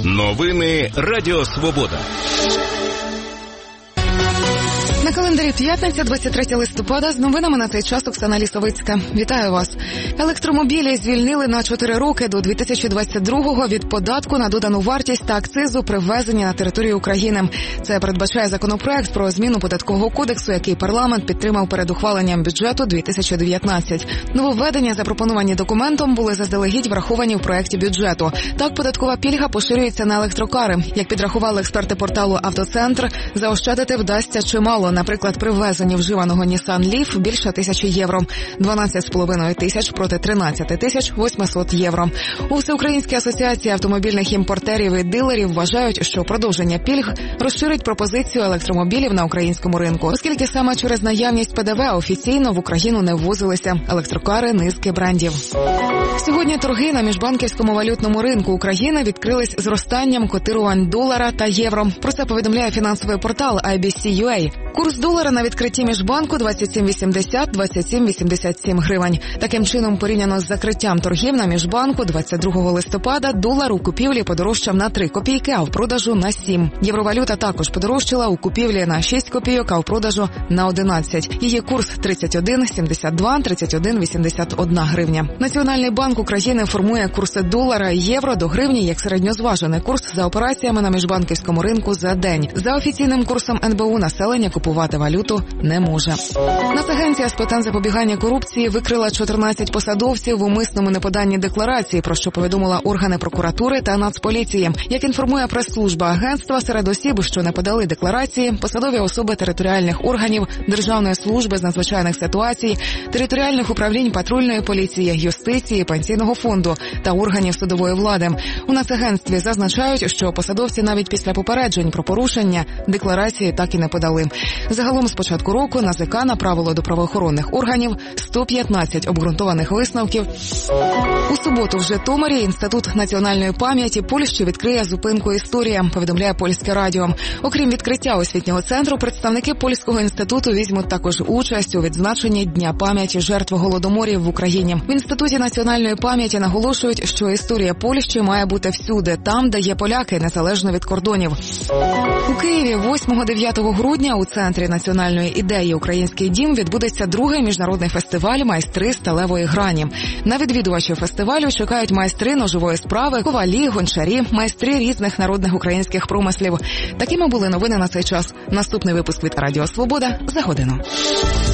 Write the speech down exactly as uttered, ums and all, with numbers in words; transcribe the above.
Новини Радіо Свобода. На календарі п'ятниця, двадцять третє листопада, з новинами на цей час Оксана Лісовицька. Вітаю вас. Електромобілі звільнили на чотири роки до дві тисячі двадцять другого від податку на додану вартість та акцизу при ввезенні на територію України. Це передбачає законопроект про зміну податкового кодексу, який парламент підтримав перед ухваленням бюджету дві тисячі дев'ятнадцять. Нововведення, запропоновані документом, були заздалегідь враховані в проекті бюджету. Так, податкова пільга поширюється на електрокари. Як підрахували експерти порталу «Автоцентр», заощадити вдасться чимало. Наприклад, при ввезенні вживаного Nissan Leaf більше тисячі євро. дванадцять з половиною тисяч проти тринадцять тисяч восьмисот євро. У Всеукраїнській асоціації автомобільних імпортерів і дилерів вважають, що продовження пільг розширить пропозицію електромобілів на українському ринку, оскільки саме через наявність Пе Де Ве офіційно в Україну не ввозилися електрокари низки брендів. Сьогодні торги на міжбанківському валютному ринку України відкрились зростанням котирувань долара та євро. Про це повідомляє фінансовий портал ай бі сі ю ей. Курс долара на відкритті міжбанку двадцять сім вісімдесят - двадцять сім вісімдесят сім гривень. Таким чином, порівняно з закриттям торгів на міжбанку двадцять другого листопада, долар у купівлі подорожчав на три копійки, а в продажу на сім. Євровалюта також подорожчала у купівлі на шість копійок, а в продажу на одинадцять. Її курс тридцять один сімдесят два - тридцять один вісімдесят одна гривня. Національний банк України формує курси долара і євро до гривні як середньозважений курс за операціями на міжбанківському ринку за день. За офіційним курсом ен бе у населення купувати валюту не може. Нацагенція з питань запобігання корупції викрила чотирнадцять посадовців в умисному неподанні декларації, про що повідомила органи прокуратури та Нацполіції. Як інформує прес-служба агентства, серед осіб, що не подали декларації, посадові особи територіальних органів, Державної служби з надзвичайних ситуацій, територіальних управлінь патрульної поліції, юстиції, пенсійного фонду та органів судової влади. У Нацагентстві зазначають, що посадовці навіть після попереджень про порушення декларації так і не подали. Загалом з початку року ен а зе ка направило до правоохоронних органів сто п'ятнадцять обґрунтованих висновків. У суботу в Житомирі Інститут національної пам'яті Польщі відкриє зупинку «Історія», повідомляє Польське радіо. Окрім відкриття освітнього центру, представники Польського інституту візьмуть також участь у відзначенні Дня пам'яті жертв голодоморів в Україні. В Інституті національної пам'яті наголошують, що історія Польщі має бути всюди, там, де є поляки, незалежно від кордонів. У Києві восьмого-дев'ятого грудня у Центрі національної ідеї «Український дім» відбудеться другий міжнародний фестиваль «Майстри сталевої грані». На відвідувачів фестивалю чекають майстри ножової справи, ковалі, гончарі, майстри різних народних українських промислів. Такими були новини на цей час. Наступний випуск від Радіо Свобода за годину.